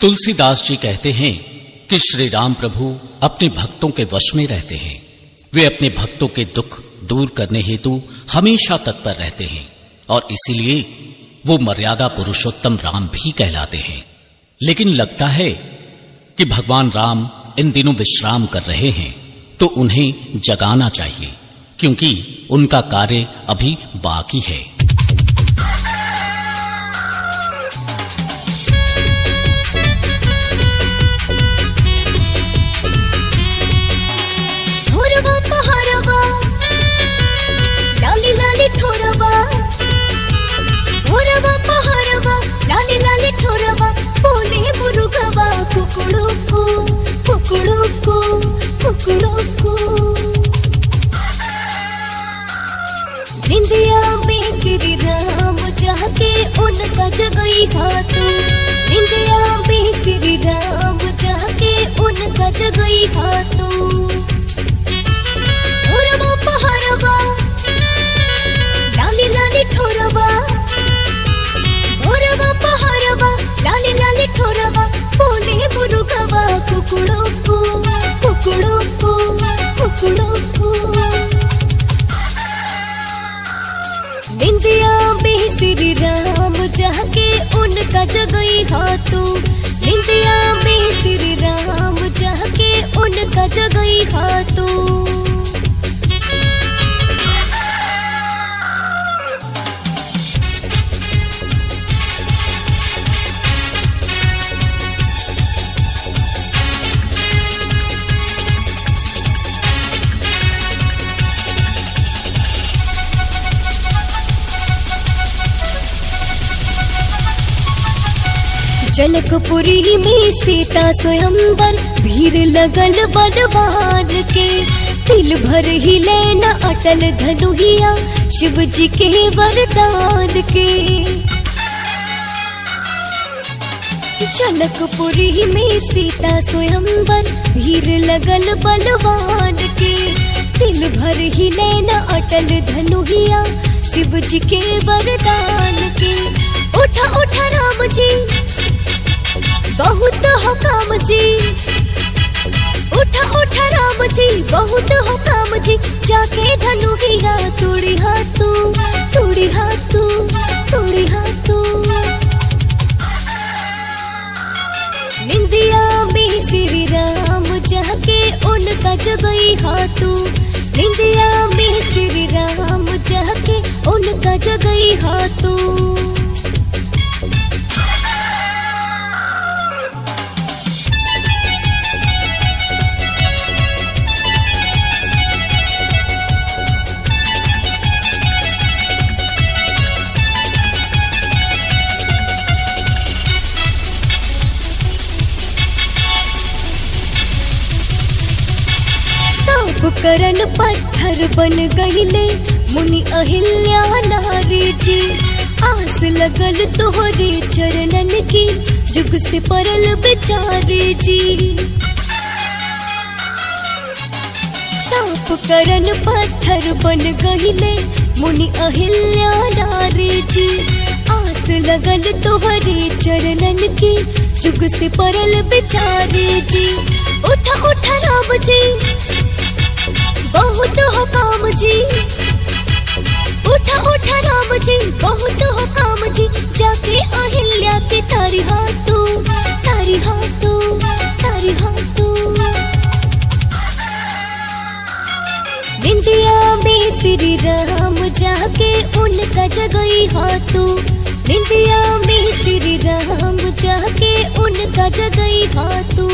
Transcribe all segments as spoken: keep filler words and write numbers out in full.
तुलसीदास जी कहते हैं कि श्री राम प्रभु अपने भक्तों के वश में रहते हैं। वे अपने भक्तों के दुख दूर करने हेतु हमेशा तत्पर रहते हैं और इसीलिए वो मर्यादा पुरुषोत्तम राम भी कहलाते हैं। लेकिन लगता है कि भगवान राम इन दिनों विश्राम कर रहे हैं, तो उन्हें जगाना चाहिए, क्योंकि उनका कार्य अभी बाकी है। निंदिया में श्री राम जाके उनका जगई हाथू, निंदिया में श्री राम जाके उनका जगई हाथू। ठोरवा पहाड़वा लाली लाली ठोरवा, ठोरवा पहाड़वा लाली लाली ठोरवा, बोले मुरुगवा कुकुड़ो को कुकुड़ो को कुकुड़ो को। निंदिया में श्री राम जाके उनका जगई हाथू, निंदिया में श्री राम जाके उनका जगई हाथू। जनकपुरी में सीता स्वयंवर, भीड़ लगल बलवान के, दिल भर ही लेना अटल धनुहिया शिव जी के वरदान के। जनकपुरी में सीता स्वयंवर, भीड़ लगल बलवान के, दिल भर ही लेना अटल धनुहिया शिव जी के वरदान के। उठा उठा राम जी बहुत हो काम जी, उठा उठा राम जी बहुत हो काम जी, जाके धनुहिया तोड़ी हाथू तोड़ी हाथू तोड़ी हाथू। निंदिया में श्री राम जाके उनका जगई हाथू, निंदिया में श्री राम जाके उनका जगई हाथू। करण पत्थर बन गईले मुनि अहिल्या नारी जी, आस लगल तोहरे चरणन की जुग से परल बेचारे जी। सांप करण पत्थर बन गईले मुनि अहिल्या नारी जी, आस लगल तोहरे चरणन की जुग से परल बेचारे जी। उठा उठा राम जी बहुत हो काम जी, उठा उठा राम जी बहुत हो काम जी, जाके अहिल्या के तारी हाथू तारी हाथू तारी हाथू। निंदिया में श्री राम जाके उनका जगई हाथू, निंदिया में श्री राम जाके उनका जगई हाथू।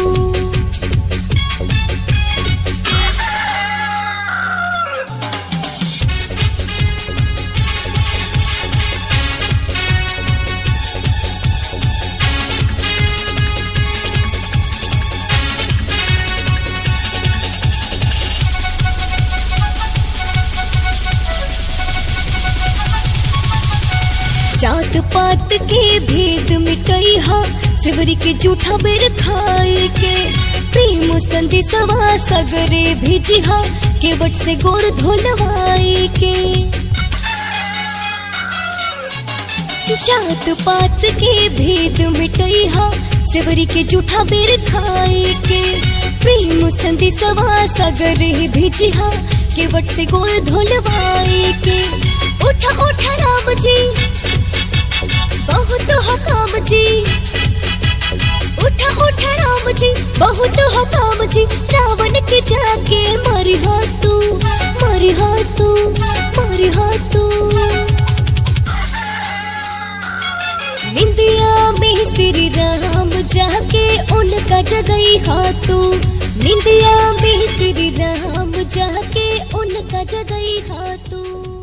जात पात के भेद मिटई हा, सिवरी के जूठा बेर खाए के, प्रेम संदेशवा सगरे भेजी हा, केवट से गोर धोलवाए के। जात पात के भेद मिटई हा, सेवरी के जूठा बेर खाए के प्रेम संदेशवा सागर भेजिहा केवट से गोल धोलवाए के उठा उठा राम जी बहुत हो काम जी उठा उठा राम जी बहुत हो काम जी रावण के जाके मारी हाथू मारी हाथू मारी हाथू निंदिया में श्री राम जाके उनका जगई हाथू निंदिया में श्री राम जाके उनका जगई हाथू।